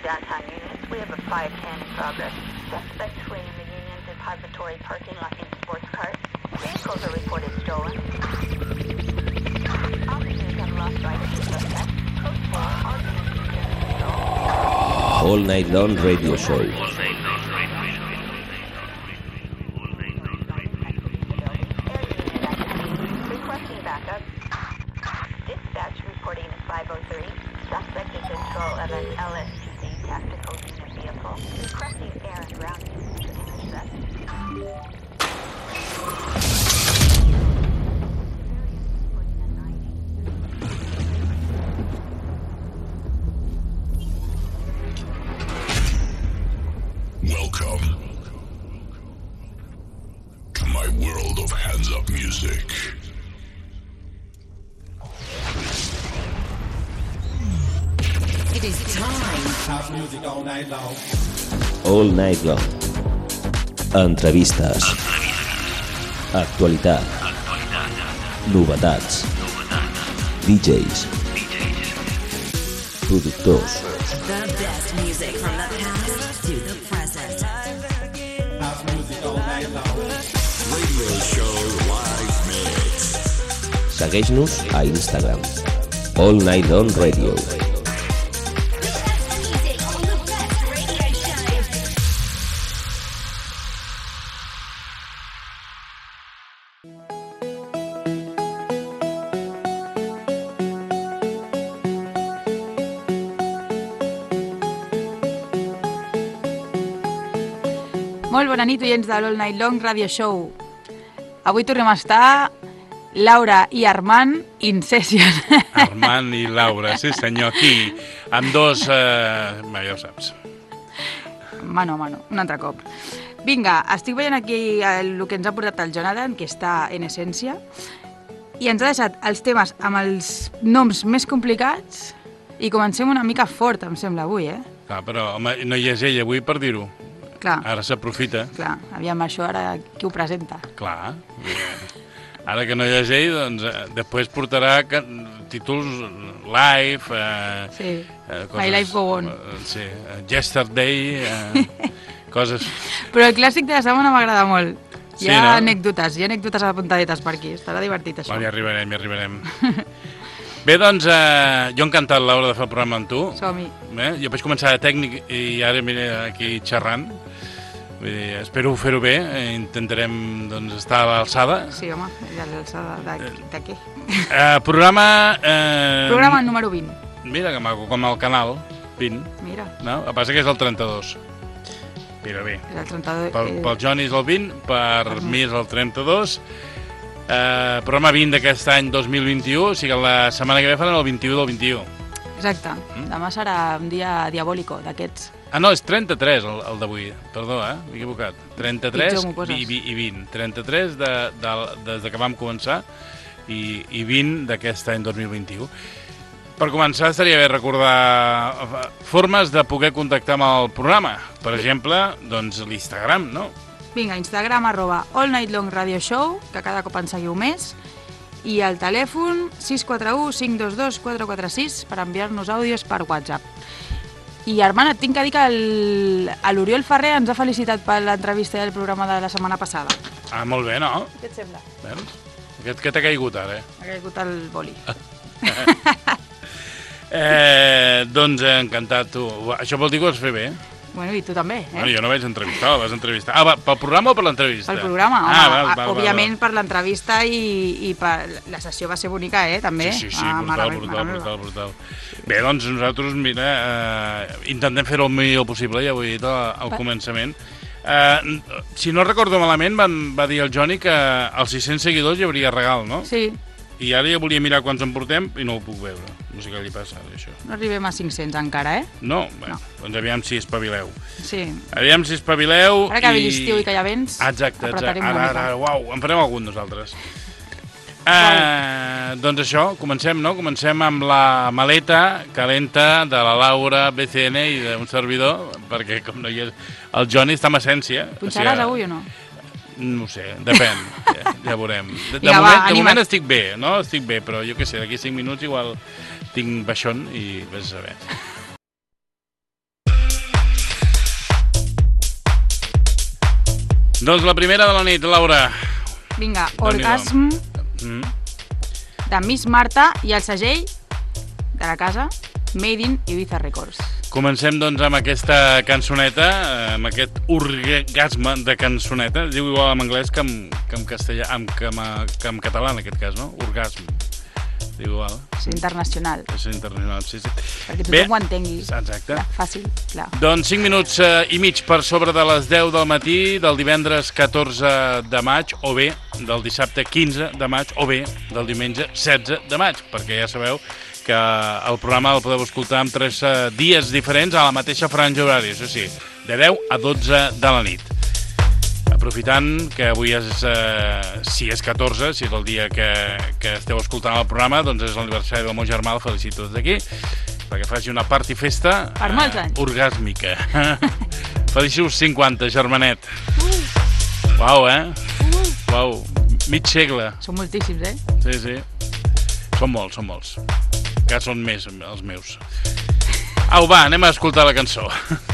downtown Union. We have a 510 in progress. Suspects fleeing the Union Depository parking lot in sports cars. Vehicles are reported stolen. Officers have lost sight of the suspect. Code 4, all units in control. All Night Long Radio Show. Requesting backup. Dispatch reporting 503. Suspect in control of an LSPD tactical unit vehicle. Requesting air and ground units to intercept. Welcome to my world of hands-up music. It is time. House music all night long. All Night Long. Entrevistes. Actualitat. Novetats. DJs. Productors. The best music from the past to the present. House music all night long. Radio show live mix. Segueix-nos a Instagram. All Night Long Radio. Molt bona nit, oients de l'All Night Long Radio Show. Avui tornem a estar Laura i Armand in session. Armand i Laura, sí senyor, aquí, amb dos... ja ho saps. Mano a mano, un altre cop. Vinga, estic veient aquí el que ens ha portat el Jonathan, que està en essència, i ens ha deixat els temes amb els noms més complicats i comencem una mica fort, em sembla, avui, eh? Clar, però home, no hi és ell avui per dir-ho. Clar. Ara s'aprofita. Clar, aviam això ara qui ho presenta. Clar. Ara que no hi és ell, doncs després portarà títols live... Sí, coses, My Life Go On. Sí, Yesterday, coses... Però el clàssic de la setmana m'agrada molt. Sí, Hi ha no? anècdotes apuntadetes per aquí. Estarà divertit, això. Val, hi arribarem. Bé, doncs, jo encantat, Laura, de fer el programa amb tu. Som-hi. Jo vaig començar de tècnic i ara mira aquí xerrant. Vull dir, espero fer-ho bé, intentarem doncs, estar a l'alçada. Sí, home, ja l'alçada de què? Programa... Programa número 20. Mira que maco, com el canal 20. Mira. No? El que passa que és el 32. Mira bé. És el 32. Pel Johnny és el 20, per mi és el 32. Programa 20 d'aquest any 2021, o sigui la setmana que ve faran el 21 del 21. Exacte. Demà serà un dia diabòlico d'aquests. Ah, no, és 33 el d'avui. Perdó, m'he equivocat. 33 i 20. 33 des que vam començar i 20 d'aquest any 2021. Per començar, estaria bé recordar formes de poder contactar amb el programa. Per exemple, doncs l'Instagram, no? Vinga, Instagram, @All Night Long Radio Show, que cada cop en seguiu més, i el telèfon 641-522-446 per enviar-nos àudios per WhatsApp. I, Armand, et tinc que dir que l'Oriol Ferrer ens ha felicitat per l'entrevista del programa de la setmana passada. Ah, molt bé, no? Què et sembla? Veus? Què t'ha caigut ara? Ha caigut el boli. Doncs encantat, tu. Això vol dir que ho has fet bé? Bueno, i tu també, eh? Bueno, jo no vaig entrevistar, vas entrevistar. Ah, pel programa o per l'entrevista? Pel programa, home. Val, òbviament per l'entrevista i la sessió va ser bonica, també. Sí, brutal. Bé, doncs nosaltres, mira, intentem fer-ho el millor possible, ja ho he dit al començament. Si no recordo malament, va dir el Johnny que als 600 seguidors hi hauria regal, no? Sí. I ara ja volia mirar quants en portem i no ho puc veure. No sé què li passa, això. No arribem a 500 encara, eh? No? Bueno, doncs aviam si espavileu. Sí. Aviam si espavileu. Ara que ve l'estiu i que hi ha vents, exacte. Ara, uau, en farem algun nosaltres. Doncs això, comencem, no? Comencem amb la maleta calenta de la Laura BCN i d'un servidor, perquè com no hi és... El Johnny està amb essència. Punxaràs avui o no? No ho sé, depèn, ja veurem. De moment estic bé, no? Estic bé, però jo què sé, d'aquí 5 minuts igual tinc baixón i vés a saber. Doncs la primera de la nit, Laura. Vinga, Orgasm de Miss Marta i el segell de la casa Made in Ibiza Records. Comencem doncs amb aquesta cançoneta, amb aquest orgasme de cançoneta. Es diu igual en anglès que en castellà, que en català en aquest cas, no? Orgasm. Diu igual. És internacional. És internacional, sí. Perquè tothom ho entengui. Exacte. Clar, fàcil, clar. Doncs 5 minuts i mig per sobre de les 10 del matí del divendres 14 de maig, o bé del dissabte 15 de maig, o bé del diumenge 16 de maig, perquè ja sabeu que el programa el podeu escoltar en 3 dies diferents a la mateixa franja horària, això sí, de 10 a 12 de la nit. Aprofitant que avui és, si és 14, si és el dia que esteu escoltant el programa, doncs és l'aniversari del meu germà, el felicito des d'aquí, perquè faci una party festa per molts anys. Orgàsmica. Felicius 50, germanet. Uau, Uau, mig segle. Són moltíssims, Sí. Són molts. Que són més els meus. Au, va, anem a escoltar la cançó.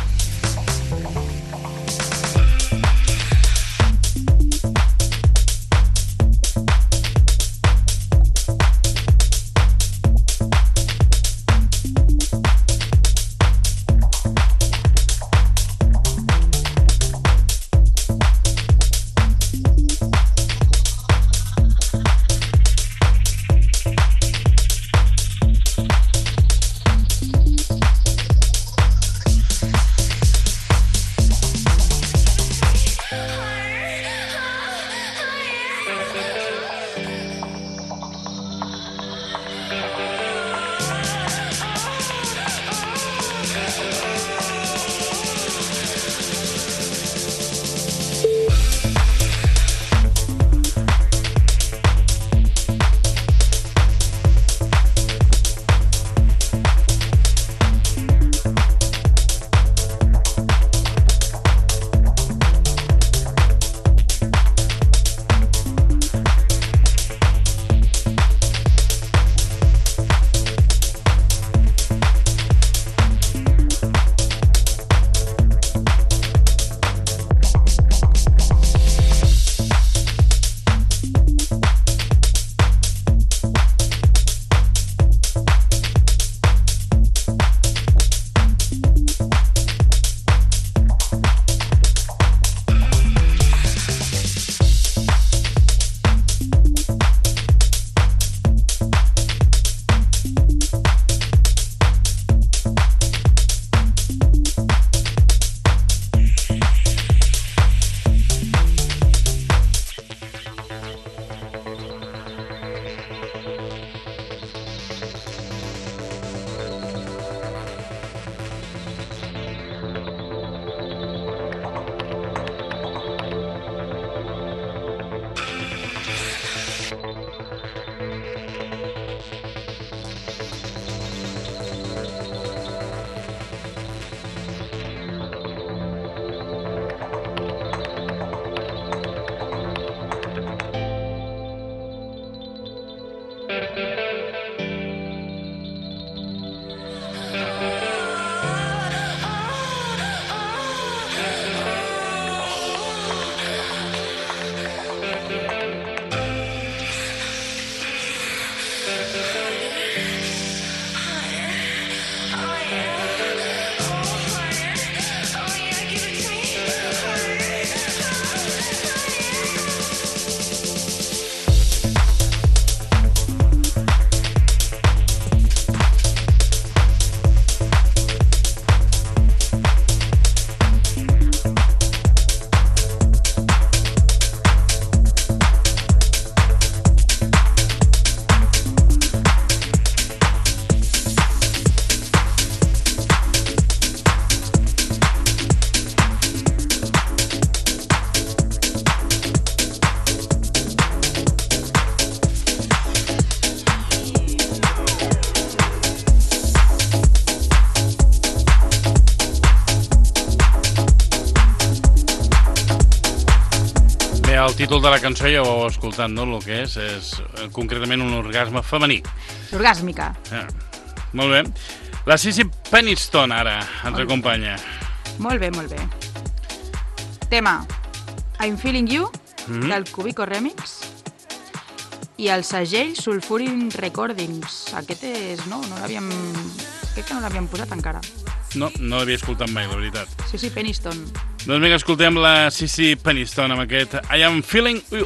El títol de la cançó ja ho heu escoltat, no? El que és concretament un orgasme femení. Orgàsmica. Molt bé. La Sissy Peniston ara ens acompanya. Molt bé. Tema I'm Feeling You, del Cubico Remix, i el segell Sulfurin Recordings. Aquest és nou, crec que no l'havíem posat encara. No l'havia escoltat mai, la veritat. Sí, Peniston. Doncs vinga, escoltem la Sissy Peniston amb aquest I Am Feeling You.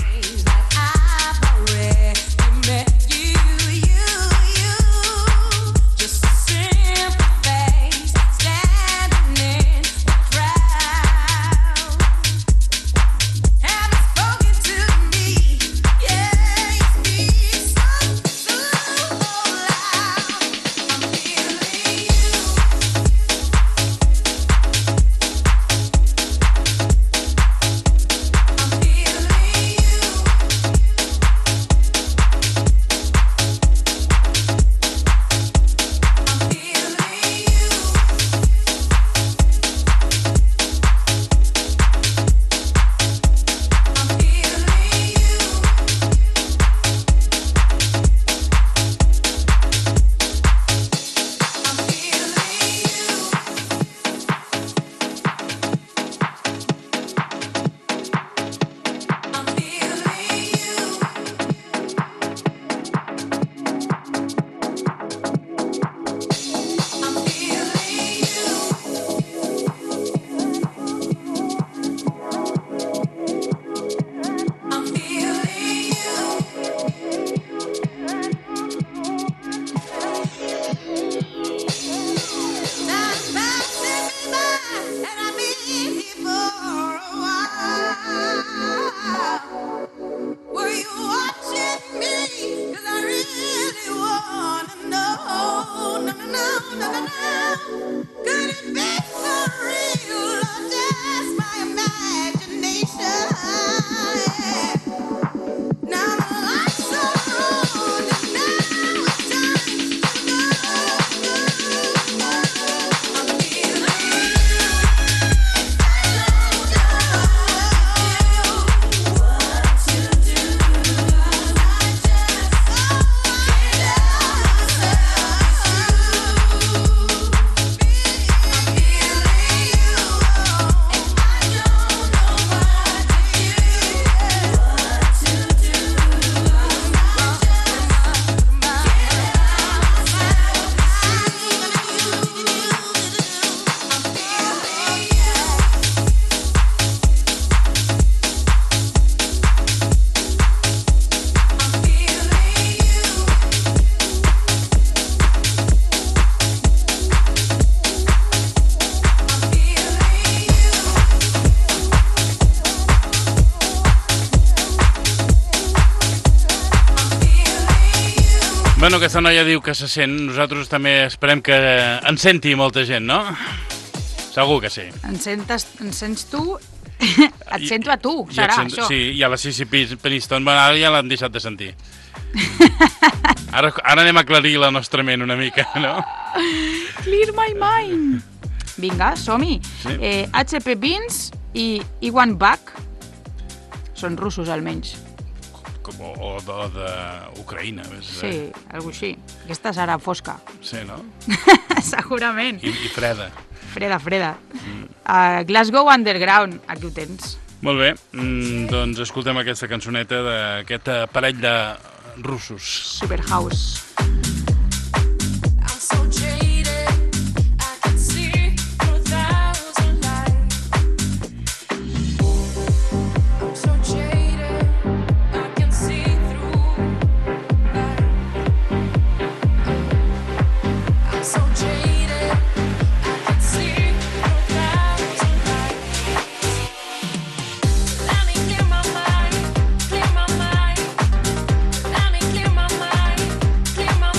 Bueno, aquesta noia diu que se sent. Nosaltres també esperem que en senti molta gent, no? Segur que sí. Ens sents tu? Et sento a tu, serà això. Sí, i a la Sissy Peniston, ara ja l'han deixat de sentir. Ara anem a aclarir la nostra ment una mica, no? Clear my mind. Vinga, som-hi. Sí. HP Beans i Iwan Bak són russos, almenys. O d'Ucraïna. Sí, alguna així. Aquesta serà fosca. Sí, no? Segurament. I freda. Freda. Glasgow Underground, aquí ho tens. Molt bé, doncs escoltem aquesta cançoneta d'aquest parell de russos. Superhouse. Clear my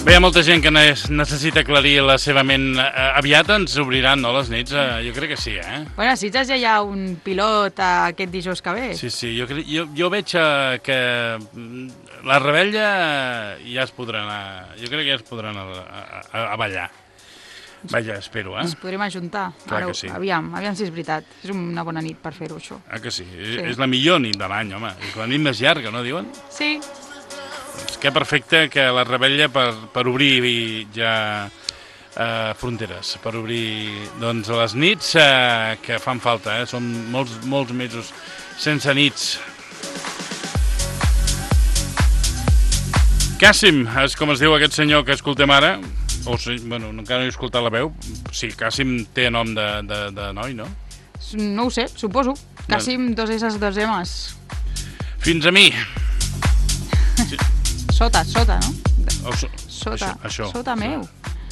Bé, hi ha molta gent que necessita aclarir la seva ment aviat, ens obriran, no, les nits? Jo crec que sí, Bueno, a Sitges ja hi ha un pilot aquest dijous que ve. Sí, jo veig que la rebella ja es podrà anar... Jo crec que ja es podran a ballar. Vaja, espero, Ens podrem ajuntar. Clar que sí. Aviam si és veritat. És una bona nit per fer-ho, això. Que sí? És la millor nit de l'any, home. És la nit més llarga, no diuen? Sí. Doncs que perfecte que la rebella per obrir ja fronteres, per obrir doncs, les nits que fan falta, són molts mesos sense nits. Cassim, és com es diu aquest senyor que escoltem ara, bueno, encara no he escoltat la veu, sí, Cassim té nom de noi, no? No ho sé, suposo. Cassim, 2 S, 2 M's. Fins a mi. Sí. Sota, no? Sota meu.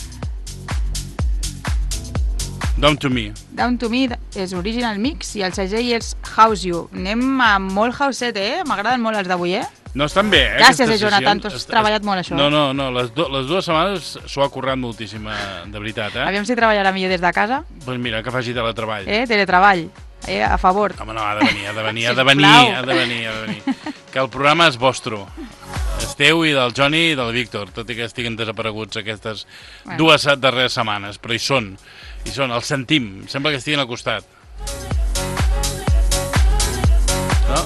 Down to Me. Down to Me és original mix i el segell és House You. Anem a molt houset, M'agraden molt els d'avui, No, estan bé, Gràcies, Jonathan, tu has treballat molt això. No, les 2 setmanes s'ho ha currat moltíssim, de veritat, Aviam si treballarà millor des de casa. Doncs mira, que faci teletreball. Teletreball, a favor. Home, no, ha de venir. Que el programa és vostre. És teu i del Johnny i del Víctor, tot i que estiguen desapareguts aquestes 2 darreres setmanes, però hi són, els sentim, sembla que estiguin al costat. No?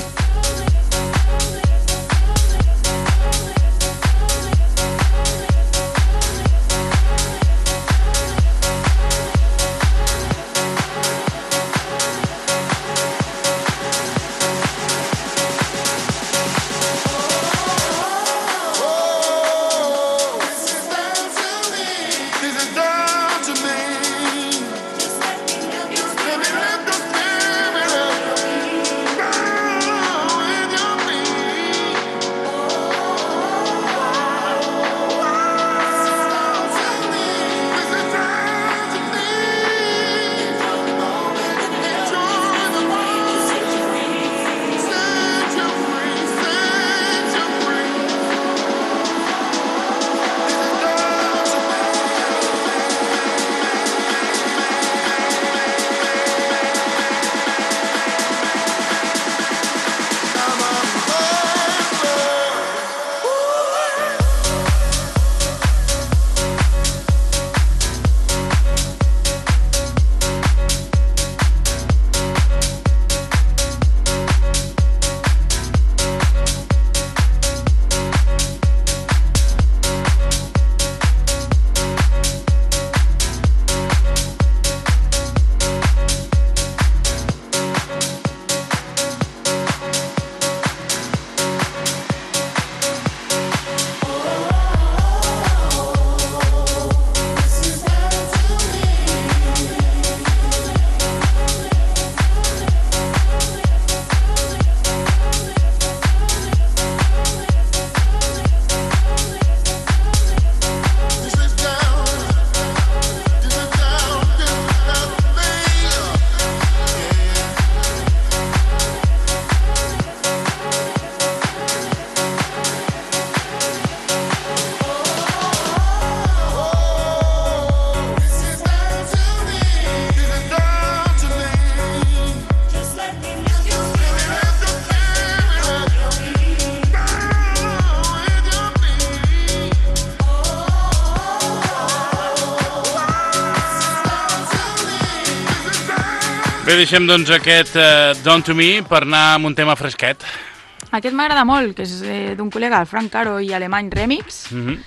Bé, deixem doncs aquest Down to Me per anar amb un tema fresquet. Aquest m'agrada molt, que és d'un col·lega, el Frank Caro i Alemany Remix.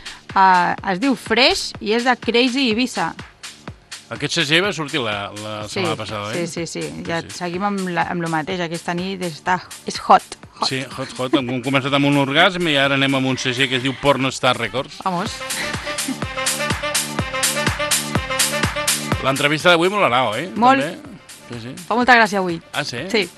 Es diu Fresh i és de Crazy Ibiza. Aquest segell va sortir la setmana passada, oi? Sí. Ja seguim amb el mateix. Aquesta nit és hot. Sí, hot. Hem començat amb un orgasme i ara anem amb un segell que es diu Porno Star Records. Vamos. L'entrevista d'avui molarà, oi? Molt. També? Sí. Fa molta gràcia avui. Ah, sí? Sí.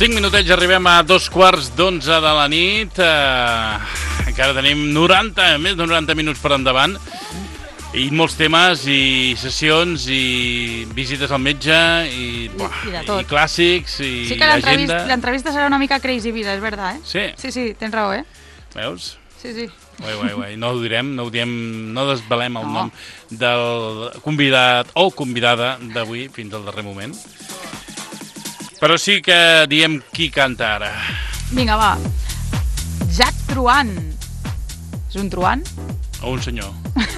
5 minutets, arribem a 11:15 de la nit. Encara tenim més de 90 minuts per endavant. I molts temes, i sessions, i visites al metge, i clàssics, i sí que agenda. L'entrevista serà una mica crazy vida, és veritat, Sí? Sí, tens raó, Veus? Sí. Guai. No ho direm, no desvelem el nom del convidat o convidada d'avui fins al darrer moment. Però sí que diem qui canta ara. Vinga, va. Jack Truant. És un truant? O un senyor.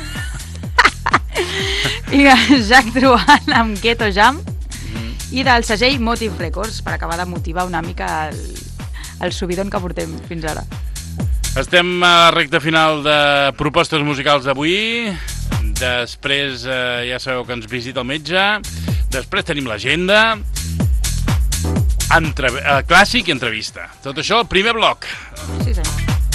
Vinga, Jack Truant amb Ghetto Jam i del segell Motive Records, per acabar de motivar una mica el subidon que portem fins ara. Estem a la recta final de propostes musicals d'avui. Després ja sabeu que ens visita el metge. Després tenim l'agenda. Clàssic i entrevista. Tot això al primer bloc. Sí, senyor.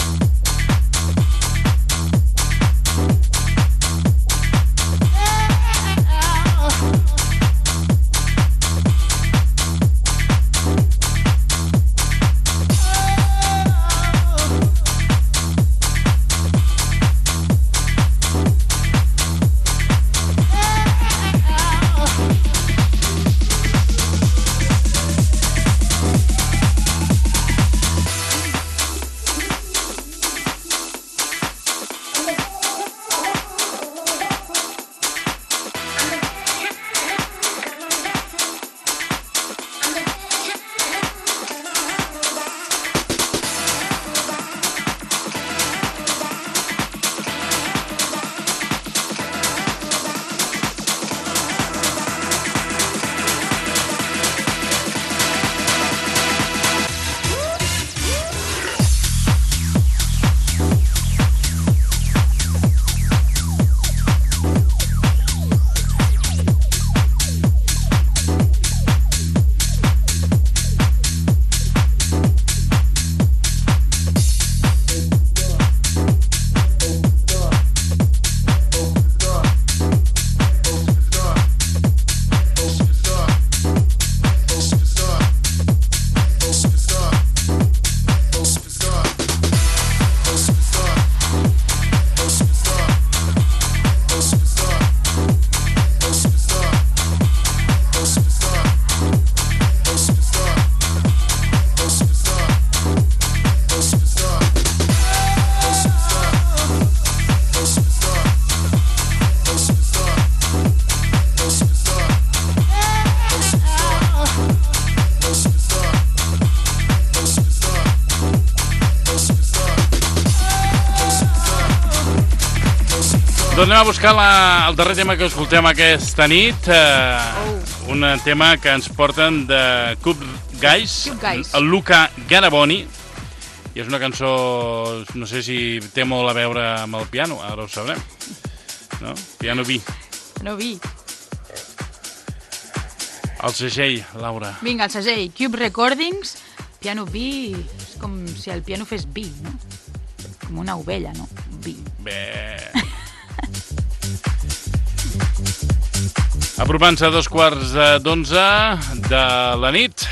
Doncs anem a buscar el darrer tema que escoltem aquesta nit. Un tema que ens porten de Cube Guys, el Luca Garaboni. I és una cançó, no sé si té molt a veure amb el piano, ara ho sabrem. No? Piano B. No B. El segell, Laura. Vinga, el segell, Cube Recordings, Piano B, és com si el piano fes B, no? Com una ovella, no? B. Bé. Apropant-se a 11:15 de la nit.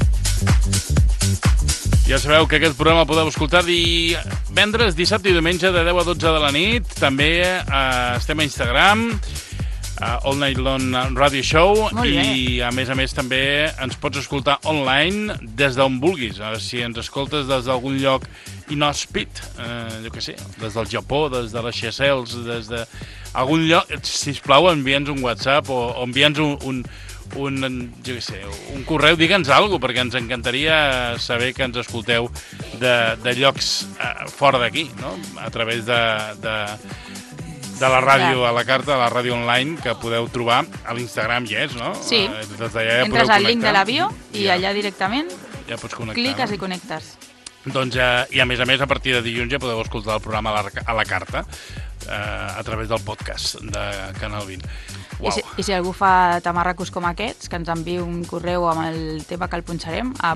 Ja sabeu que aquest programa el podeu escoltar divendres, dissabte i diumenge de 10 a 12 de la nit. També estem a Instagram, All Night Long Radio Show, i a més també ens pots escoltar online des d'on vulguis. Si ens escoltes des d'algun lloc inhòspit, jo què sé, des del Japó, des de les Seychelles, des d'algun lloc, sisplau, envia'ns un WhatsApp o envia'ns jo què sé, un correu, digue'ns alguna cosa, perquè ens encantaria saber que ens escolteu de llocs fora d'aquí, no? A través de la ràdio a la carta, la ràdio online, que podeu trobar a l'Instagram, no? Sí, entres al link de la bio i allà directament cliques i connectes. Doncs, i a més, a partir de dilluns ja podeu escoltar el programa a la carta a través del podcast de Canal 20. Wow. I si algú fa tamarracos com aquests, que ens enviï un correu amb el tema que el punxarem a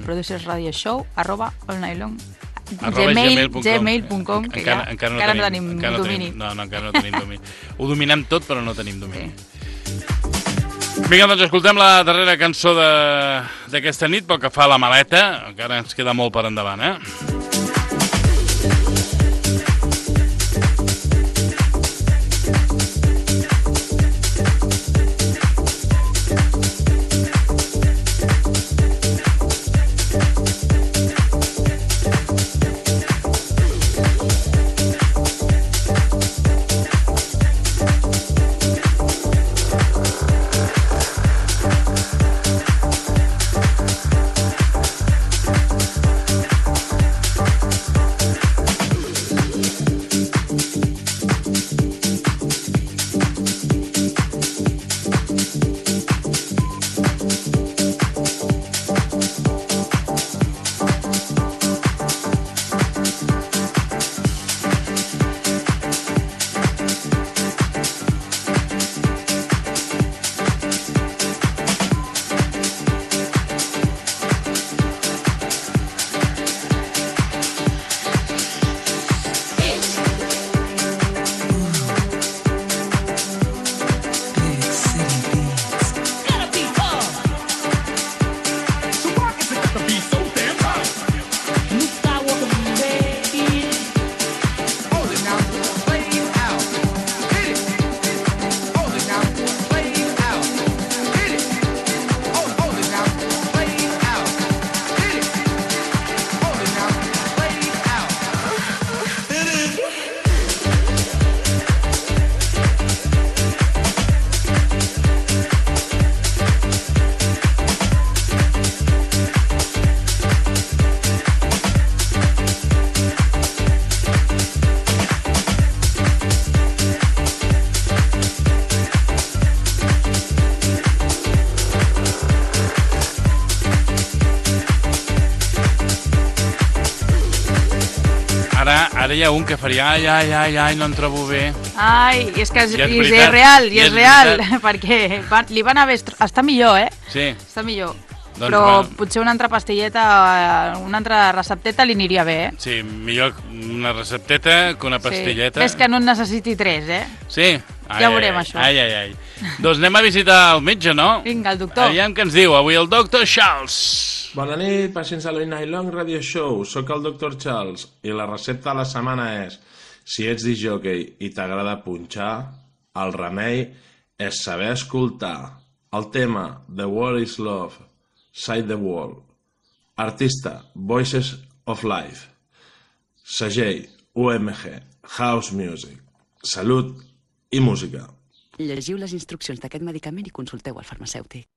producersradioshow@allnightlong.gmail.com, que encara no tenim domini. No, encara no tenim domini. Ho dominem tot, però no tenim domini. Sí. Vinga, doncs escoltem la darrera cançó d'aquesta nit, pel que fa a la maleta, encara ens queda molt per endavant, Ara hi ha un que faria ai, no em trobo bé. Ai, és que és real, perquè li van haver... Està millor, Sí. Està millor. Doncs, però potser una altra pastilleta, una altra recepteta li aniria bé, Sí, millor una recepteta que una pastilleta. Sí. Ves que no en necessiti 3, Sí. Ja veurem, això. Ai. Doncs anem a visitar el metge, no? Vinga, el doctor. Aviam què ens diu avui el doctor Charles. Bona nit, pacients de l'All Night Long Radio Show. Soc el doctor Charles i la recepta de la setmana és: si ets disjockey i t'agrada punxar, el remei és saber escoltar. El tema The World is Love, Side the World. Artista Voices of Life. Segell UMG, House Music. Salut i música. Llegiu les instruccions d'aquest medicament i consulteu al farmacèutic.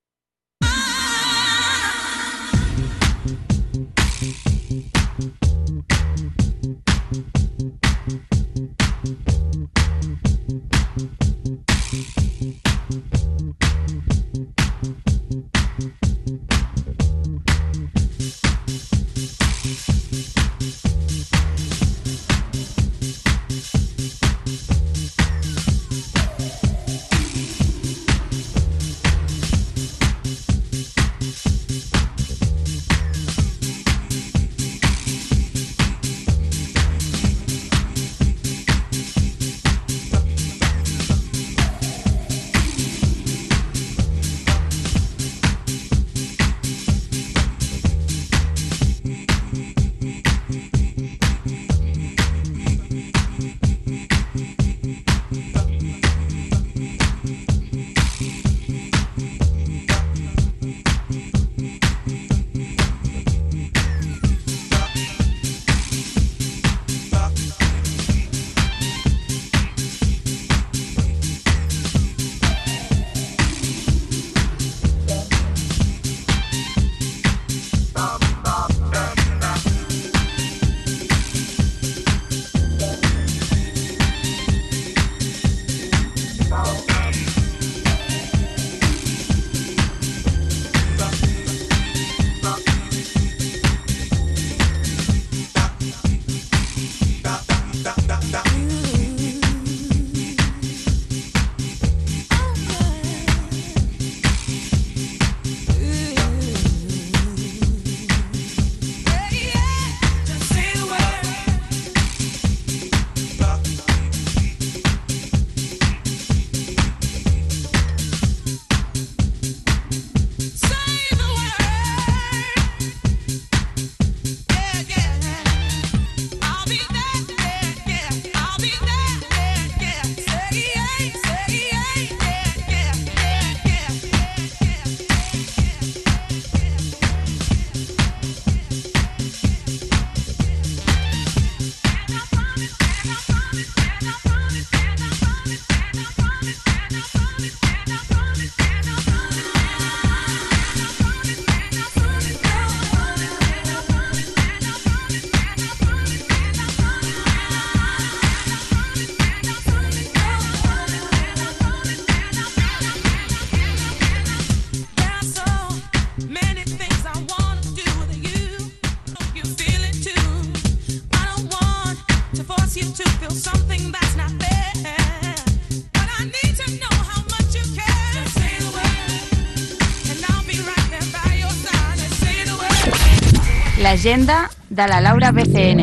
L'agenda de la Laura BCN.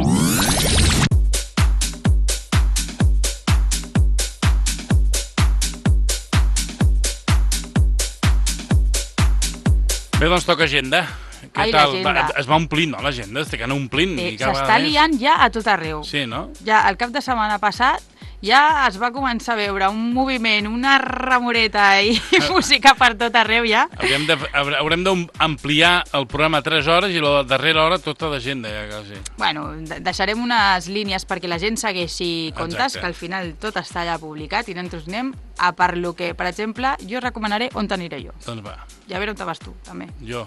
Bé, doncs toca agenda. Què Ai, tal? l'agenda. Es va omplint, no, l'agenda? Estic anant omplint. S'està liant ja a tot arreu. Sí, no? Ja el cap de setmana passat ja es va començar a veure un moviment, una remoreta i música per tot arreu ja. Haurem d'ampliar el programa 3 hores i la darrera hora tota l'agenda, ja quasi. Bueno, deixarem unes línies perquè la gent segueixi comptes, Exacte. que al final tot està allà publicat i nosaltres anem a per lo que, per exemple, jo recomanaré on t'aniré jo. Doncs va, Ja a veure on te vas tu, també. jo.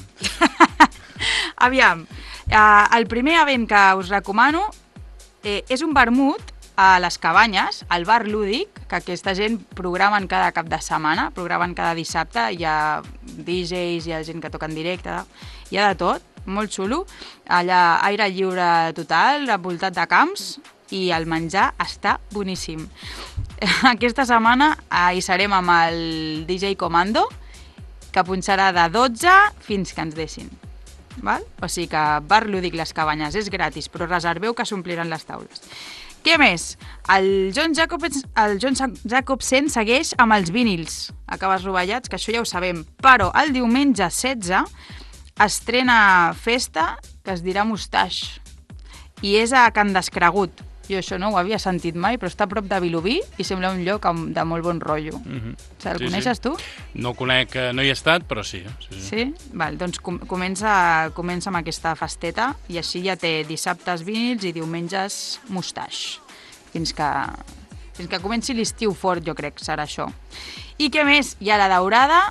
Aviam, el primer event que us recomano és un vermut a les Cabanyes, al bar lúdic, que aquesta gent programen cada cap de setmana, programen cada dissabte, hi ha DJs, hi ha gent que toca en directe, hi ha de tot, molt xulo, allà aire lliure total, envoltat de camps, i el menjar està boníssim. Aquesta setmana hi serem amb el DJ Comando, que punxarà de 12 fins que ens deixin. Val? O sigui que bar lúdic Les Cabanyes és gratis, però reserveu que s'ompliran les taules. Què més? El John Jacobsen segueix amb els vinils acabes rovellats, que això ja ho sabem, però el diumenge 16 estrena festa que es dirà Mustache i és a Can Descregut. Jo això no ho havia sentit mai, però està a prop de Vilobí i sembla un lloc de molt bon rotllo. El coneixes tu? No conec, no hi he estat, però sí. Sí? Val, doncs comença amb aquesta festeta i així ja té dissabtes vinils i diumenges Mustache. Fins que comenci l'estiu fort, jo crec, serà això. I què més? Hi ha la Daurada,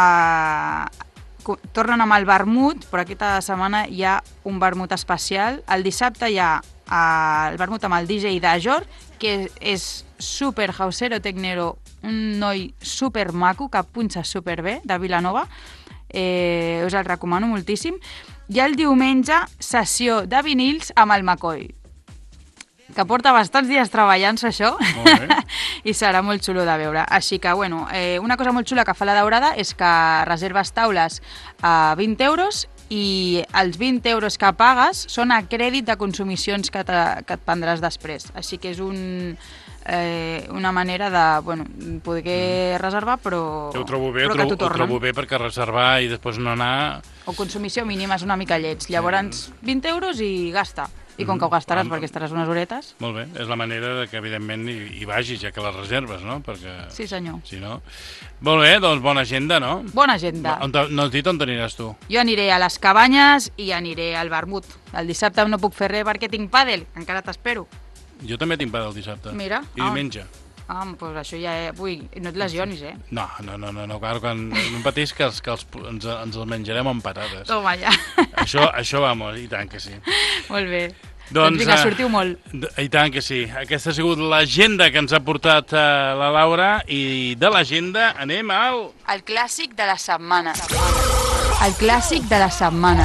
tornen amb el vermut, però aquesta setmana hi ha un vermut especial. El dissabte hi ha el vermut amb el DJ Dajor, que és super hausero tecnero, un noi super maco que punxa super bé, de Vilanova. Us el recomano moltíssim. I el diumenge, sessió de vinils amb el McCoy, que porta bastants dies treballant-se això i serà molt xulo de veure. Així que, bueno, una cosa molt xula que fa la Daurada és que reserves taules a 20 euros i els 20 euros que pagues són a crèdit de consumicions que et prendràs després. Així que és una manera de poder reservar, però ho trobo bé, que t'ho tornen. Ho trobo bé perquè reservar i després no anar... O consumició mínima és una mica lleig. Llavors, 20 euros i gasta. I com que ho gastaràs perquè estaràs unes horetes... Molt bé, és la manera que evidentment hi vagis, ja que les reserves, no? Perquè, sí, senyor. Si no... Molt bé, doncs bona agenda, no? Bona agenda. No has dit on t'aniràs tu? Jo aniré a les Cabanyes i aniré al vermut. El dissabte no puc fer res perquè tinc pàdel, encara t'espero. Jo també tinc pàdel dissabte. Mira. I diumenge. Doncs això ja... Ui, no et lesionis, eh? No, quan no patís que ens els menjarem amb patates. Toma, ja. Això vamos, i tant que sí. Molt bé. Doncs vinga, sortiu molt. I tant que sí. Aquesta ha sigut l'agenda que ens ha portat la Laura i de l'agenda anem al... El clàssic de la setmana. El clàssic de la setmana.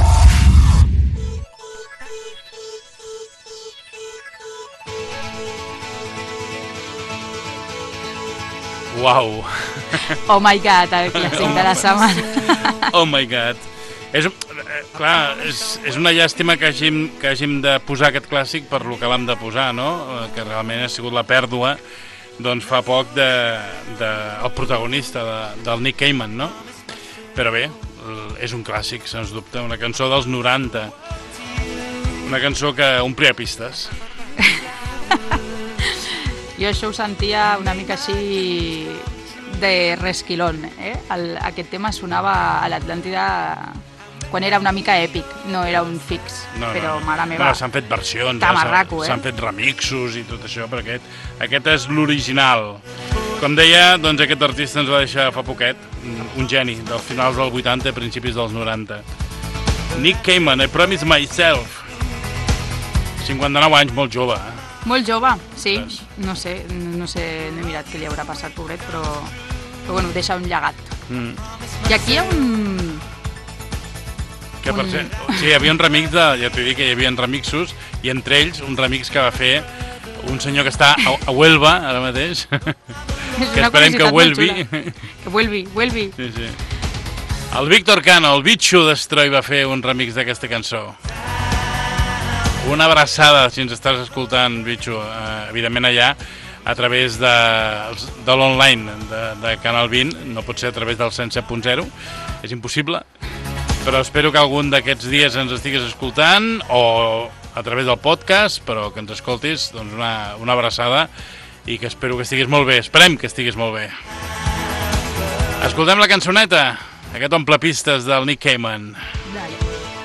Uau! Oh my God, el clàssic de la setmana. Oh my God. És una llàstima que hàgim de posar aquest clàssic per lo que l'hem de posar, no? Que realment ha sigut la pèrdua, doncs fa poc del protagonista, del Nick Cayman, no? Però bé, és un clàssic, sens dubte, una cançó dels 90. Una cançó que omplia pistes. Jo això ho sentia una mica així de resquilón, aquest tema sonava a l'Atlàntida quan era una mica èpic, no era un fix, però mare meva... S'han fet versions, s'han fet remixos i tot això, però aquest és l'original. Com deia, doncs aquest artista ens va deixar fa poquet, un geni, dels finals dels 80 i principis dels 90. Nick Cayman, I Promise Myself. 59 anys, molt jove, Molt jove, sí. No sé, no he mirat què li haurà passat, pobret, però bueno, deixa un llegat. I aquí hi ha un... Sí, hi havia un remix ja t'ho he dit que hi havia remixos, i entre ells un remix que va fer un senyor que està a Huelva ara mateix, que esperem que vuelvi. Que vuelvi. Sí, sí. El Víctor Cano, el Bitxo Destroy, va fer un remix d'aquesta cançó. Una abraçada, si ens estàs escoltant, Bitxo, evidentment allà, a través de l'online de Canal 20, no pot ser a través del 107.0, és impossible, però espero que algun d'aquests dies ens estiguis escoltant, o a través del podcast, però que ens escoltis, doncs una abraçada, i que espero que estiguis molt bé, esperem que estiguis molt bé. Escoltem la cançoneta, aquest omple pistes del Nick Cayman. Dale.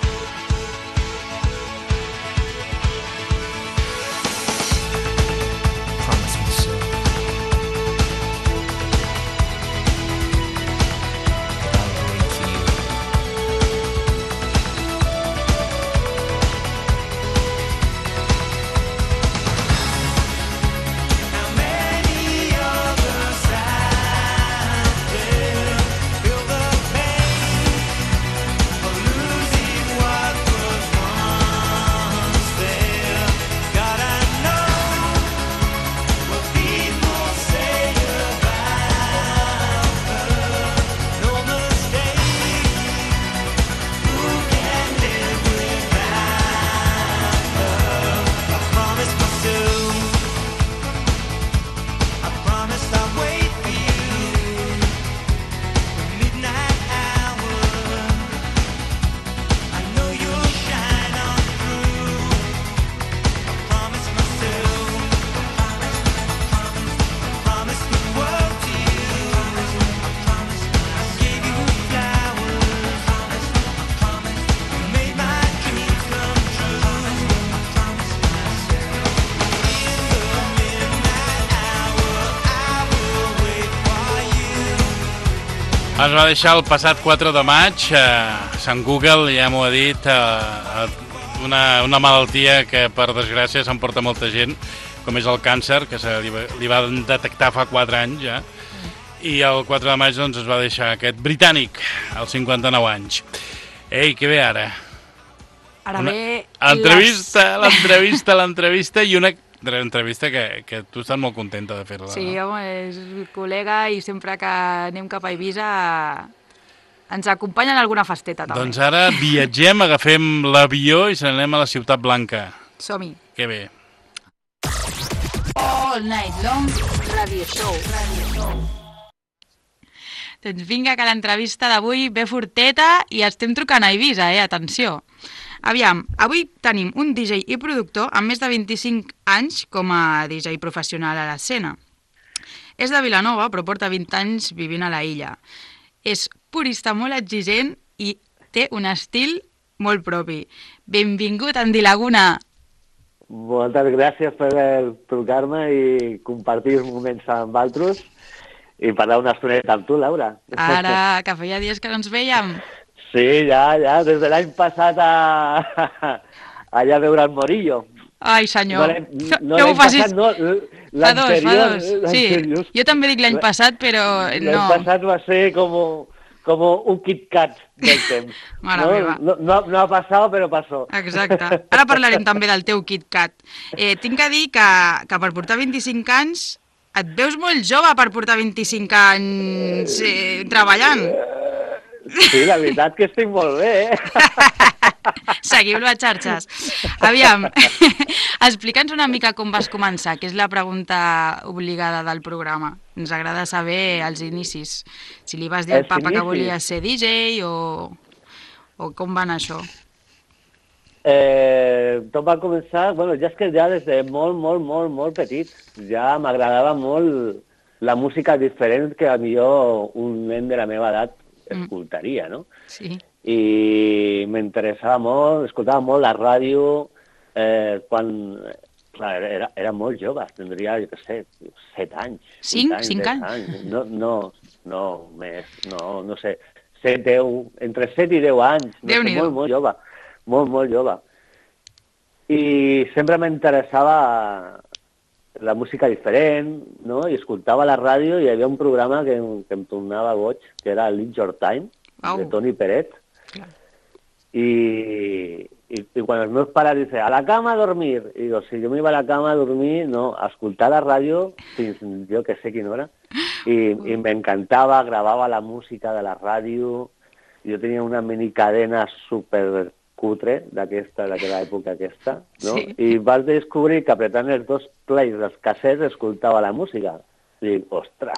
Es va deixar el passat 4 de maig, Sant Google ja m'ho ha dit, una malaltia que per desgràcia s'emporta molta gent, com és el càncer, que li va detectar fa 4 anys ja, i el 4 de maig doncs, es va deixar aquest britànic, als 59 anys. Ei, què ve ara? Ara ve... L'entrevista i una entrevista que tu estàs molt contenta de fer-la. Sí, no? home, és col·lega i sempre que anem cap a Eivissa ens acompanyen a alguna festeta, també. Doncs ara viatgem, agafem l'avió i se n'anem a la Ciutat Blanca. Som-hi. Que bé. All Night Long Radio Show. Doncs vinga, que l'entrevista d'avui ve forteta i estem trucant a Eivissa, atenció. Aviam, avui tenim un DJ i productor amb més de 25 anys com a DJ professional a l'escena. És de Vilanova, però porta 20 anys vivint a la illa. És purista molt exigent i té un estil molt propi. Benvingut, Andy Laguna. Moltes gràcies per trucar-me i compartir els moments amb altres i parlar una estoneta amb tu, Laura. Ara, que feia dies que no ens veiem. Sí, ja, des de l'any passat allà a veure el Morillo. Ai, senyor, no ho facis. No, l'anterior. Sí, jo també dic l'any passat, però no. L'any passat va ser com un KitKat del temps. Mare meva. No ha passat, però passó. Exacte. Ara parlarem també del teu KitKat. Tinc que dir que per portar 25 anys et veus molt jove per portar 25 anys treballant. Sí, la veritat que estic molt bé, Seguiu-lo a xarxes. Aviam, explica'ns una mica com vas començar, que és la pregunta obligada del programa. Ens agrada saber els inicis. Si li vas dir al papa que volia ser DJ o com va anar això? Tot va començar, ja és que ja des de molt petit ja m'agradava molt la música diferent que potser un nen de la meva edat escoltaria, no? Sí. I m'interessava molt, escoltava molt la ràdio quan... Clar, era molt jove, tindria, jo què sé, 7 anys. 5 anys? No, més, no sé, 7, 10, entre 7 i 10 anys. Déu-n'hi-do. Molt jove, molt jove. I sempre m'interessava la música diferent, no? I escoltava la ràdio i hi havia un programa que em tornava boig, que era Live Your Time, de Toni Peret. I I quan els meus pares diuen, a la cama a dormir, i digo, si jo m'iva a la cama a dormir, no, a escoltar la ràdio fins jo que sé quina hora, i m'encantava, gravava la música de la ràdio, jo tenia una minicadena super cutre d'aquella època aquesta, no? Sí. I vas descobrir que apretant els dos plays dels cassets escoltava la música. I dic, ostres,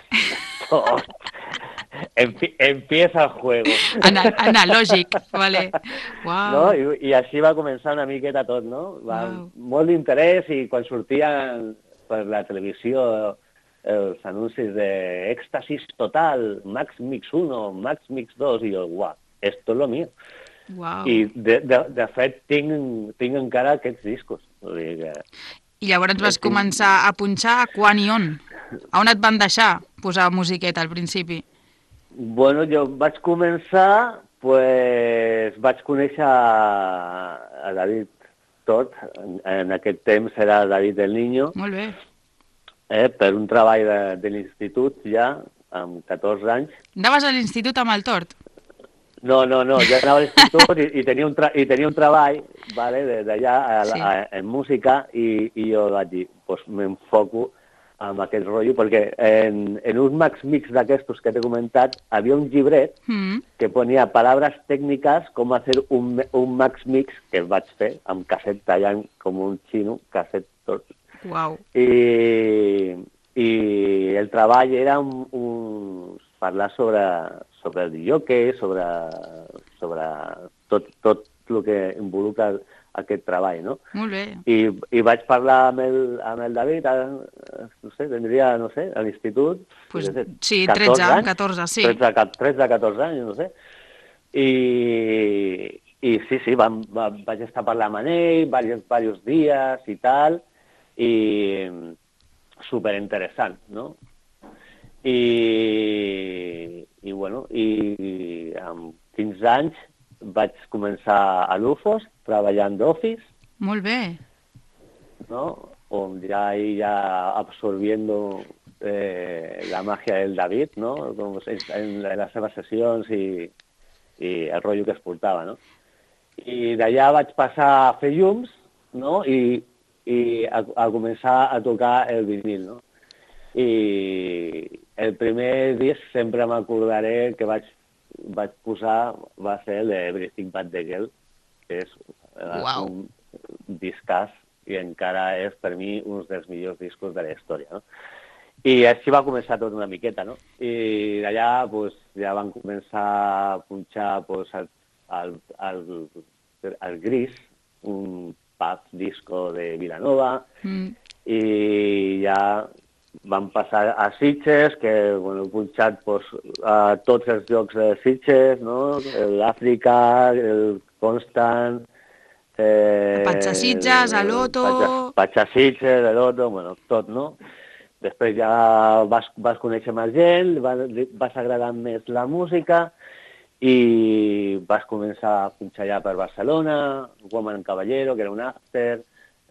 empieza el juego. Analògic, vale. Wow. No? I així va començar una miqueta tot, no? Molt d'interès i quan sortien per la televisió els anuncis d'èxtasis total, Max Mix 1, Max Mix 2, i jo, uau, esto es lo mío. Wow. I de fet tinc encara aquests discos. Vull dir que... I llavors vas començar a punxar quan i on? On et van deixar posar musiqueta al principi? Bueno, jo vaig començar, pues, vaig conèixer a David Tot, en aquest temps era David el Niño. Molt bé. Per un treball de l'institut ja, amb 14 anys. Anaves a l'institut amb el Tort? No, jo anava a l'institut i tenia un treball, vale, d'allà en música, i jo vaig dir, pues m'enfoco amb aquest rotllo, perquè en un Max Mix d'aquestos que t'he comentat havia un llibret que ponia paraules tècniques com fer un Max Mix, que vaig fer amb casset tallant com un xino, casset tot. Wow. I el treball era parlar sobre el jockey, sobre tot el que involucra aquest treball, no? Molt bé. I vaig parlar amb el David, no sé, tindria, a l'institut... Pues, sí, 14, sí. 13-14 anys, no sé. I sí, vaig estar parlant amb ell diversos dies i tal, i superinteressant, no? I amb 15 anys vaig començar a l'UFOS, treballant d'Office. Molt bé. ¿No? On ja absorbiendo la magia del David, ¿no? En les seves sessions i el rotllo que es portava, no? I d'allà vaig passar a fer llums, no? I a començar a tocar el vinil, no? I el primer disc sempre m'acordaré que vaig posar, va ser el de Everything But The Girl, que és un discàs i encara és per mi un dels millors discos de la història, no? I així va començar tot una miqueta, no? I d'allà pues, ja van començar a punxar pues, el Gris, un pub disco de Vilanova, i ja van passar a Sitges, que he punxat a tots els llocs de Sitges, no? L'Àfrica, el Constant... Patxasitges, a l'Oto... Patxasitges, a l'Oto, bueno, tot, no? Després ja vas conèixer més gent, vas agradar més la música i vas començar a punxar ja per Barcelona, Woman Caballero, que era un after...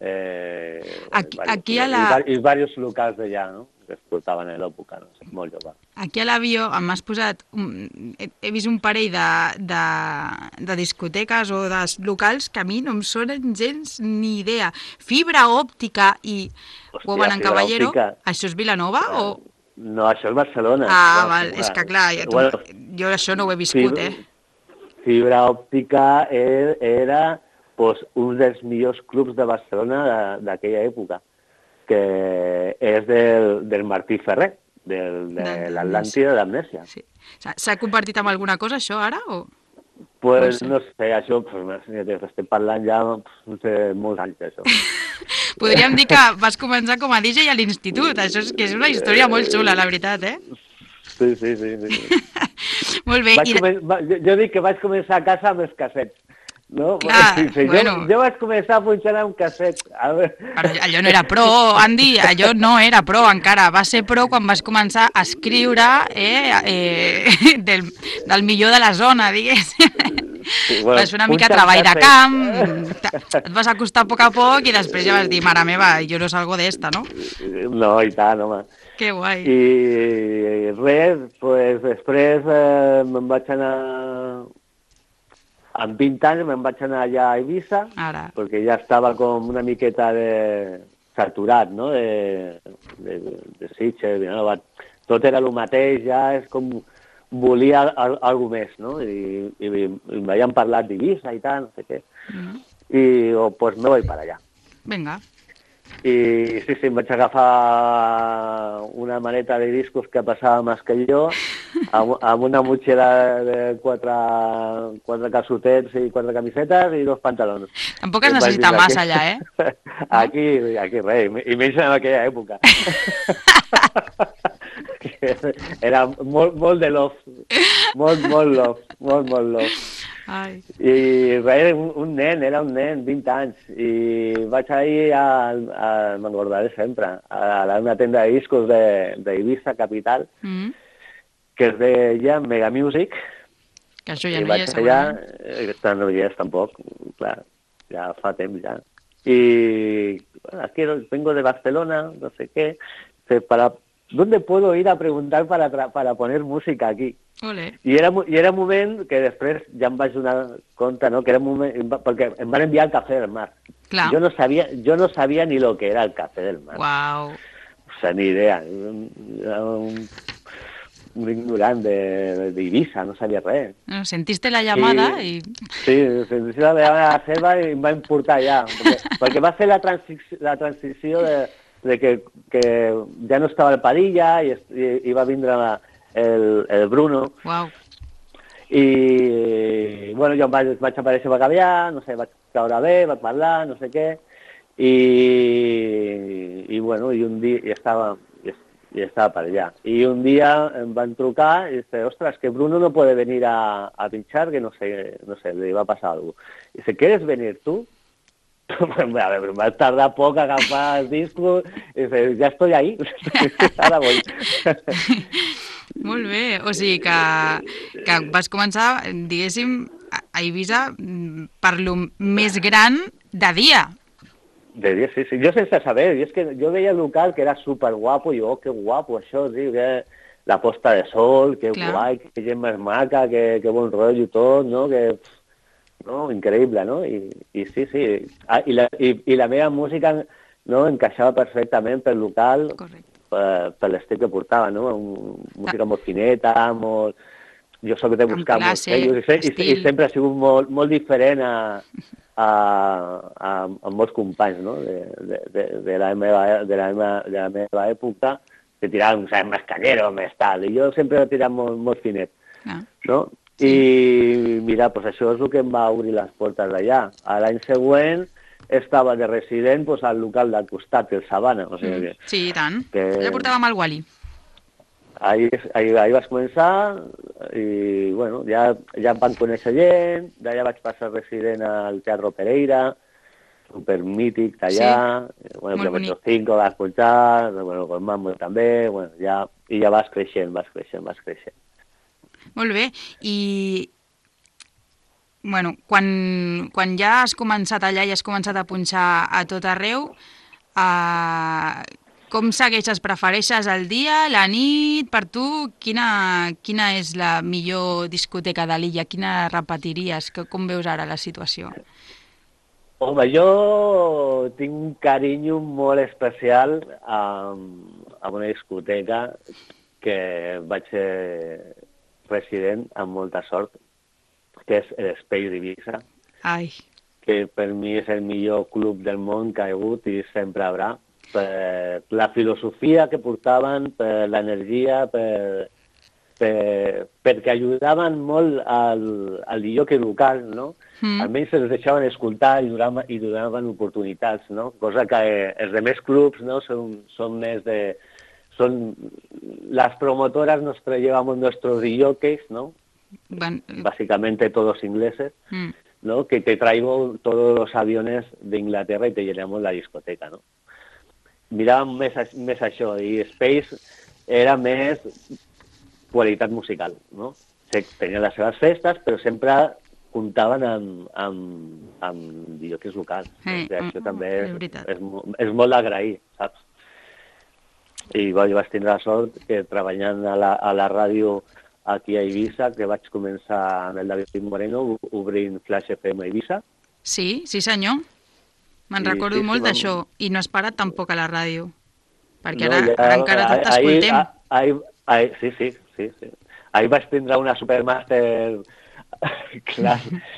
Aquí a la... I diversos locals d'allà, no? Que es portaven a l'època, no? Molt jove. Aquí a l'avió m'has posat... He vist un parell de discoteques o de locals que a mi no em sonen gens ni idea. Fibra òptica i Woman en Caballero. Això és Vilanova o...? No, això és Barcelona. Val, és que clar, jo això no ho he viscut, Fibra òptica era... un dels millors clubs de Barcelona d'aquella època, que és del Martí Ferrer, de l'Atlàntida d'Amnèsia. Sí. S'ha compartit amb alguna cosa, això, ara? Pues no sé, això, estem parlant ja molts anys, això. Podríem dir que vas començar com a DJ a l'institut, això és que és una història molt xula, la veritat, Sí. Molt bé. Jo dic que vaig començar a casa amb els cassets. No? Clar, jo vaig començar a punxar amb casset. Però allò no era pro, Andy, allò no era pro encara. Va ser pro quan vas començar a escriure del millor de la zona, digués. Sí, vas fer una mica treball de camp, et vas acostar a poc i després ja vas dir, mare meva, jo no salgo d'esta, no? No, i tant, home. Que guai. I res, pues, després me'n vaig anar amb 20 anys me'n vaig anar allà a Eivissa, perquè ja estava com una miqueta saturat, no?, de Sitges, no? Tot era el mateix, ja és com volia alguna més, no? I m'havien parlat d'Eivissa i tal, no sé què. I pues me voy para allá. Vinga. I sí, em vaig agafar una maleta de discos que passava més que jo, amb una motxilla de quatre calçotets i 4 camisetes i 2 pantalons. Tampoc es necessita massa allà, eh? Aquí res, i menys en aquella època. Era molt de love, molt love. Ai. I era un nen, 20 anys, i vaig ahir, m'engordaré sempre, a una tenda de discos d'Eivissa, capital, que es deia Mega Music. Que això ja no hi és, segurament. No hi és, tampoc, clar, ja fa temps ja. Y aquí vengo de Barcelona, no sé qué, ¿dónde puedo ir a preguntar para poner música aquí? Ole. I era un moment que després ja em vaig donar compte, no?, que era un moment, perquè em van enviar al Cafè del Mar. Clar. Jo no sabia ni lo que era el Cafè del Mar. Uau. O sea, ni idea. Era un ignorant d'Eivissa, no sabia res. No, sentiste la llamada i... Sí, sentiste la llamada seva i em va importar ja, perquè va fer la transició de que ja no estava el Padilla i va vindre el Bruno. Uau. I, bueno, jo vaig aparèixer per Gavià, no sé, vaig caure bé, vaig parlar, no sé què, i bueno, i un dia estava per allà. I un dia em van trucar i dice, ostras, que Bruno no puede venir a pinchar, que no sé, le va pasar algo. Dice, ¿quieres venir tú? A ver, va a tardar poc a agafar el disco, i dice, ja estoy ahí, ara voy. Molt bé, o sigui que vas començar, diguéssim, a Eivissa per lo més gran de dia. De dia, sí. Jo sense saber, i és que jo veia el local que era superguapo, i jo, que guapo això, tio, que la posta de sol, que guai, que gent més maca, que bon rotllo i tot, no?, que... No, increïble, no? I sí. I la meva música, no, encaixava perfectament pel local, per l'estil que portava, no? Música molt fineta, molt... Jo soc de buscar molts sellos, i sempre ha sigut molt diferent a molts companys, no?, de la meva època, que tiraven més canyero, més tal, i jo sempre he tirat molt finet, no? I mira, doncs això és el que em va obrir les portes d'allà. L'any següent estava de resident al local del costat, el Sabana. Sí, i tant. Allà portàvem el Wally. Ahí vas començar i, bueno, ja em van conèixer gent, d'allà vaig passar resident al Teatro Pereira, supermític d'allà, bueno, Kilómetro 5 vas escoltar, bueno, con Mambo també, bueno, i ja vas creixent. Molt bé, i bueno, quan ja has començat allà i has començat a punxar a tot arreu, com segueixes? Prefereixes el dia, la nit? Per tu, quina és la millor discoteca de l'illa? Quina repetiries? Com veus ara la situació? Home, jo tinc un carinyo molt especial a una discoteca que vaig ser resident amb molta sort, que és l'Space d'Eivissa, que per mi és el millor club del món que ha hagut i sempre haurà, per la filosofia que portaven, per l'energia, perquè ajudaven molt al jockey local, no? Almenys els deixaven escoltar i donaven oportunitats, no? Cosa que els demés clubs, no?, són més de... Las promotoras nos llevamos nuestros jockeys, ¿no? Básicamente todos ingleses, ¿no? Que te traigo todos los aviones de Inglaterra y te llenamos la discoteca, ¿no? Miràvem més això, i Space era més qualitat musical, no? Tenien les seves festes, però sempre comptaven amb jockeys locals. Això també és molt d'agrair, saps? I jo vaig tindre la sort que treballant a la ràdio aquí a Eivissa, que vaig començar amb el David Moreno obrint Flash FM a Eivissa. Sí, sí senyor. Me'n recordo molt d'això. I no has parat tampoc a la ràdio. Perquè ara encara t'escoltem. Sí. Ahir vaig tindre una supermàster clar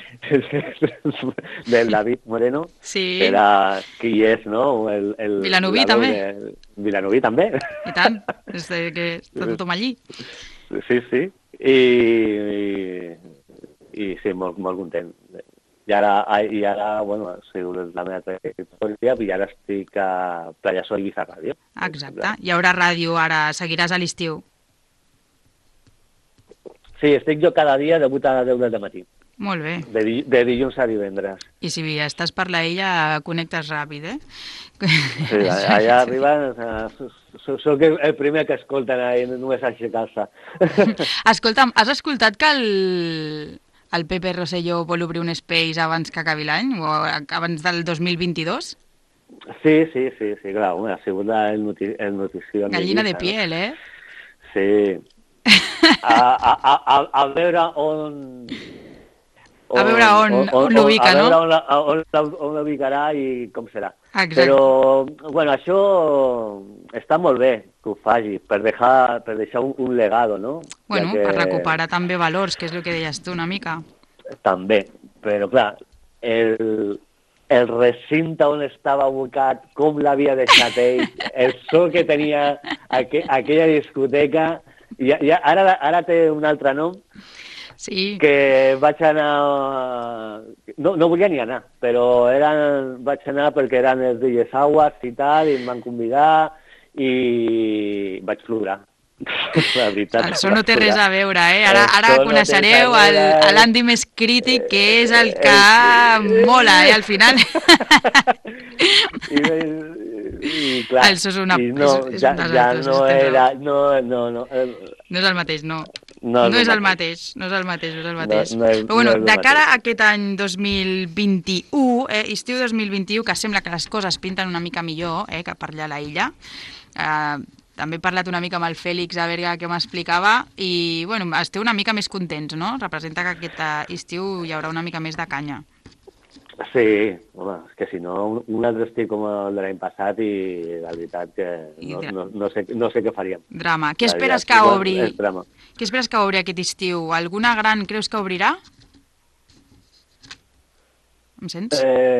del David Moreno, sí. Que era qui és, no? Vilanoví també. Vilanoví també. I tant, és que està tothom allí. Sí. I sí, molt content. I ara, bueno, ha sigut la meva trajectòria i ara estic a Playa Sol Ibiza Ràdio. Exacte. Hi haurà ràdio ara, seguiràs a l'estiu. Sí, estic jo cada dia de 8 a 10 del matí. Molt bé. De dilluns a divendres. I si estàs per la illa, connectes ràpid, eh? Sí, allà arriben... Soc el primer que escolten ahí, només aixecar-se. Escolta'm, has escoltat que el Pepe Rosselló vol obrir un Space abans que acabi l'any? O abans del 2022? Sí, clar, home, ha sigut el notició. Gallina de piel, eh? Sí. A veure on... A veure on l'ubica, no? A veure on l'ubicarà i com serà. Exacte. Però, bueno, això està molt bé que ho faci, per deixar un legado, no? Bueno, per recuperar també valors, que és el que deies tu una mica. També, però clar, el recinte on estava ubicat, com l'havia deixat ell, el so que tenia aquella discoteca, i ara té un altre nom, sí. Que vaig anar... No volia ni anar, però vaig anar perquè eren els DJs Aguas i tal, i em van convidar i vaig plorar. La veritat. Això no té res a veure, eh? Ara coneixereu l'Andy més crític, que és el que mola, al final. I clar, això és una... ja no era... No és el mateix, no. No és el mateix. Però bueno, de cara a aquest any 2021, estiu 2021, que sembla que les coses pinten una mica millor que per allà a la illa, també he parlat una mica amb el Fèlix a veure què m'explicava i, bueno, esteu una mica més contents, no? Representa que aquest estiu hi haurà una mica més de canya. Sí, home, és que si no, un altre estiu com el de l'any passat i la veritat que no sé què faríem. Drama. Què esperes que obri? Què esperes que obri aquest estiu? Alguna gran creus que obrirà? Em sents?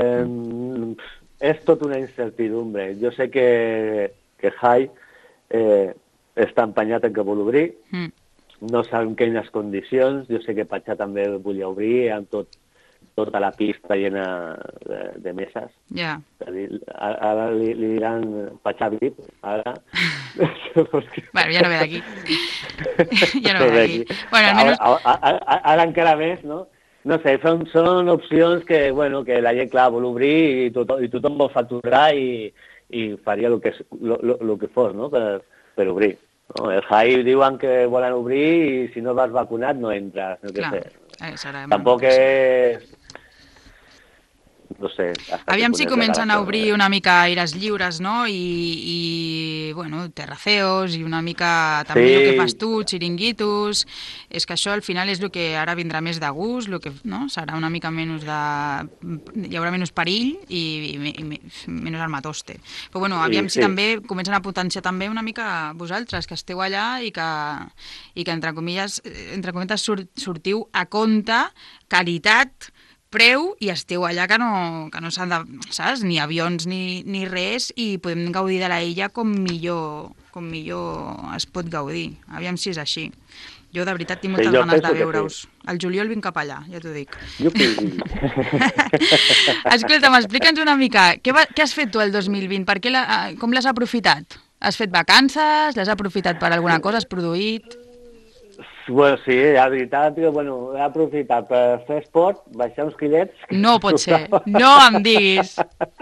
És tot una incertidumbre. Jo sé que Jai està empenyat en que vol obrir, no sap en quines condicions, jo sé que Patxà també volia obrir amb tota la pista llena de meses. Ja. Ara li diran Patxà VIP, ara... Bueno, ja no ve d'aquí. Ja no ve d'aquí. Bueno, almenys... Ara encara més, no? No sé, són opcions que, bueno, que la gent, clar, vol obrir i tothom vol facturar i faria el que fos, no?, per obrir. No? El Jai diuen que volen obrir i si no vas vacunat no entres. No tampoc és... No sé. Aviam si comencen a obrir una mica aires lliures, no? I bueno, terraceos i una mica també el que fas tu, xiringuitos. És que això al final és el que ara vindrà més de gust, no? Serà una mica menys de... Hi haurà menys perill i menys armatoste. Però bueno, aviam si també comencen a potenciar també una mica vosaltres, que esteu allà i que entre cometes sortiu a compte, caritat, preu i esteu allà que no s'han de, saps? Ni avions ni res i podem gaudir de la illa com millor es pot gaudir. Aviam si és així. Jo de veritat tinc moltes ganes de veure-us. Al juliol vinc cap allà, ja t'ho dic. Escolta'm, explica'ns una mica, què has fet tu el 2020? Com l'has aprofitat? Has fet vacances? L'has aprofitat per alguna cosa? Has produït? Bueno, sí, la veritat, he aprofitat per fer esport, baixar uns quilets... No pot ser, no em diguis!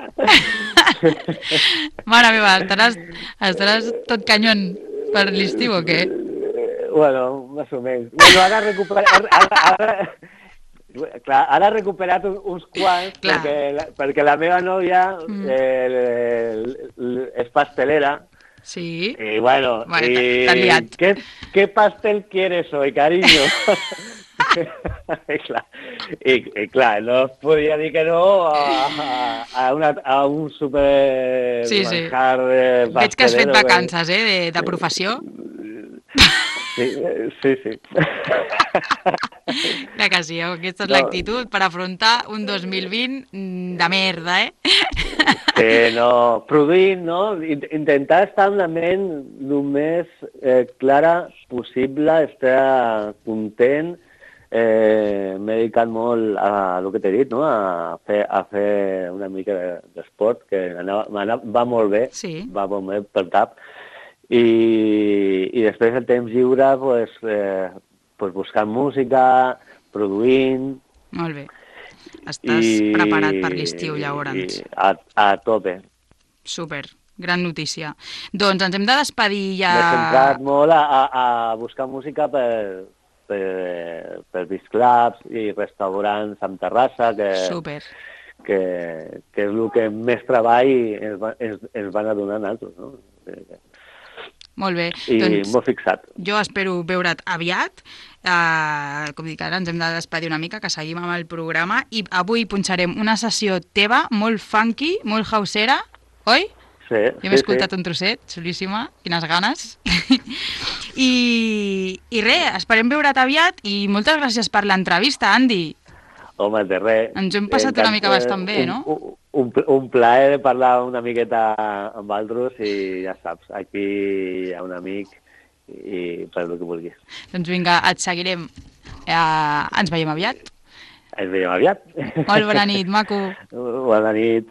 Mare meva, estaràs tot canyon per l'estiu o què? Bueno, més o menys. Bueno, ara he recuperat uns quants, perquè la meva nòvia és pastelera. Sí? I bueno... T'han liat. ¿Qué pastel quieres hoy, cariño? I clar, no es podia dir que no a un super manjar pastelero. Veig que has fet vacances, de professió. Sí. Clar que sí, aquesta és l'actitud per afrontar un 2020 de merda, Sí, no, produint, no? Intentar estar amb la ment el més clara possible, estar content. M'he dedicat molt a el que t'he dit, no? a fer una mica d'esport, que va molt bé, va molt bé pel cap. I després el temps lliure, pues buscant música, produint... Molt bé. Estàs preparat per l'estiu, llavors. A tope. Super, gran notícia. Doncs ens hem de despedir ja... M'he centrat molt a buscar música per beach clubs i restaurants amb terrassa, que és el que més treball ens van a donar nosaltres, no? Molt bé. I doncs, m'ho he fixat. Jo espero veure't aviat. Com dic, ara ens hem de despedir una mica, que seguim amb el programa, i avui punxarem una sessió teva molt funky, molt houseera, oi? Sí. Jo m'he escoltat un trosset, xulíssima, quines ganes. I res, esperem veure't aviat i moltes gràcies per l'entrevista, Andy. Home, de res. Ens hem passat una mica bastant bé, no? Un plaer parlar una miqueta amb altres i ja saps, aquí hi ha un amic i per el que vulguis. Doncs vinga, et seguirem. Ens veiem aviat. Ens veiem aviat. Molt bona nit, maco. Bona nit.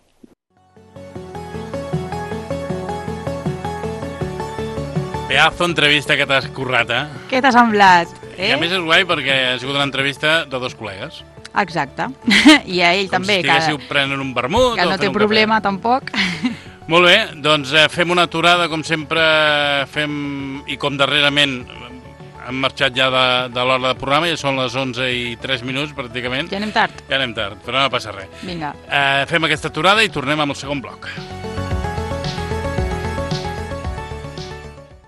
Pedazo entrevista que t'has currat, Què t'ha semblat? I a més és guai perquè ha sigut una entrevista de dos col·legues. Exacte. I a ell també. Com si estiguéssiu prenent un vermut. Que no té problema, tampoc. Molt bé, doncs fem una aturada, com sempre fem, i com darrerament hem marxat ja de l'hora de programa, ja són les 11:03, pràcticament. Ja anem tard. Ja anem tard, però no passa res. Vinga. Fem aquesta aturada i tornem amb el segon bloc.